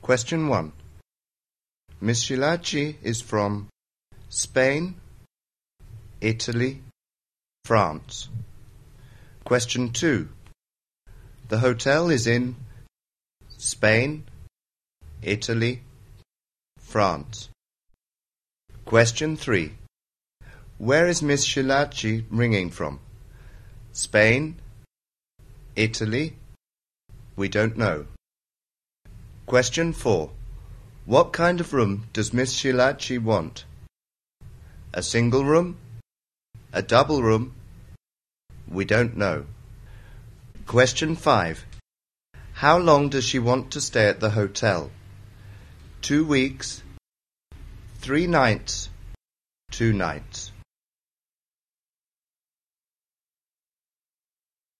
Question 1. Miss Schillaci is from Spain, Italy, France. Question 2. The hotel is in Spain, Italy, France. Question 3. Where is Miss Schillaci ringing from? Spain, Italy? We don't know. Question 4. What kind of room does Miss Schillaci want? A single room? A double room? We don't know. Question 5. How long does she want to stay at the hotel? 2 weeks, 3 nights, 2 nights.